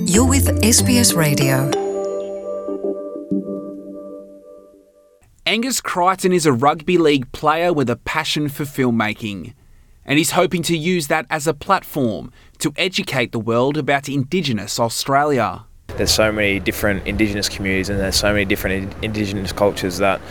You're with SBS Radio. Angus Crichton is a rugby league player with a passion for filmmaking, and he's hoping to use that as a platform to educate the world about Indigenous Australia. There's so many different Indigenous communities and there's so many different Indigenous cultures that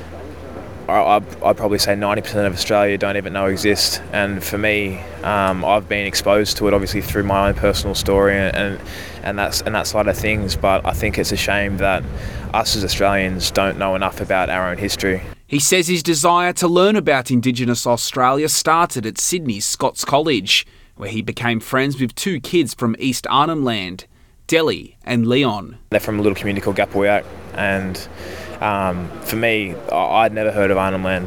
I'd probably say 90% of Australia don't even know exist. And for me, I've been exposed to it obviously through my own personal story and that side of things. But I think it's a shame that us as Australians don't know enough about our own history. He says his desire to learn about Indigenous Australia started at Sydney's Scots College, where he became friends with two kids from East Arnhem Land, Delhi and Leon. They're from a little community called Gapawiak, and for me, I'd never heard of Arnhem Land.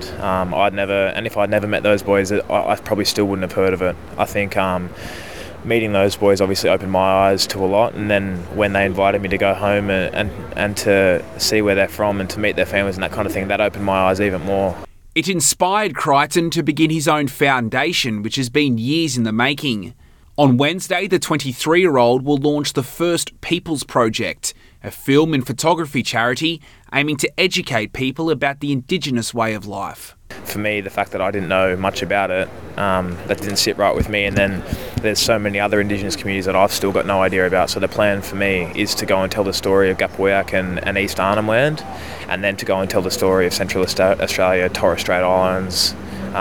And if I'd never met those boys, I probably still wouldn't have heard of it. I think meeting those boys obviously opened my eyes to a lot, and then when they invited me to go home and to see where they're from and to meet their families and that kind of thing, that opened my eyes even more. It inspired Crichton to begin his own foundation, which has been years in the making. On Wednesday, the 23-year-old will launch the first People's Project, a film and photography charity aiming to educate people about the Indigenous way of life. For me, the fact that I didn't know much about it, that didn't sit right with me, and then there's so many other Indigenous communities that I've still got no idea about. So the plan for me is to go and tell the story of Gapawiak and East Arnhem Land, and then to go and tell the story of Central Australia, Torres Strait Islands,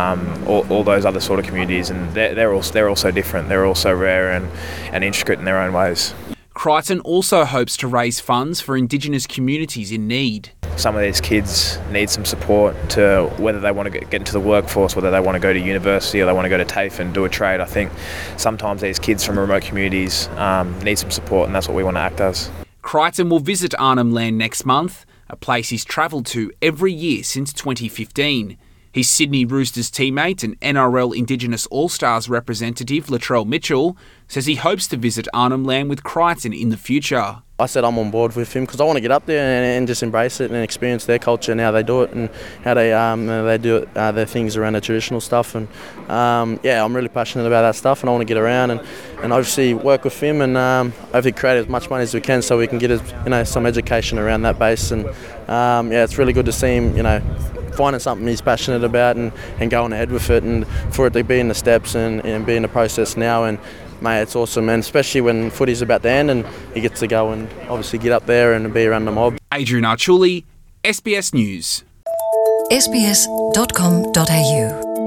all those other sort of communities, and they're all so different. They're all so rare and intricate in their own ways. Crichton also hopes to raise funds for Indigenous communities in need. Some of these kids need some support to whether they want to get into the workforce, whether they want to go to university or they want to go to TAFE and do a trade. I think sometimes these kids from remote communities need some support, and that's what we want to act as. Crichton will visit Arnhem Land next month, a place he's travelled to every year since 2015. His Sydney Roosters teammate and NRL Indigenous All-Stars representative Latrell Mitchell says he hopes to visit Arnhem Land with Crichton in the future. I said I'm on board with him because I want to get up there and just embrace it and experience their culture and how they do it and how they do it, their things around the traditional stuff. And I'm really passionate about that stuff, and I want to get around and obviously work with him and hopefully create as much money as we can so we can get some education around that base. And it's really good to see him, finding something he's passionate about and going ahead with it, and for it to be in the steps and be in the process now. And mate, it's awesome, and especially when footy's about to end and he gets to go and obviously get up there and be around the mob. Adrian Archuli, SBS News. sbs.com.au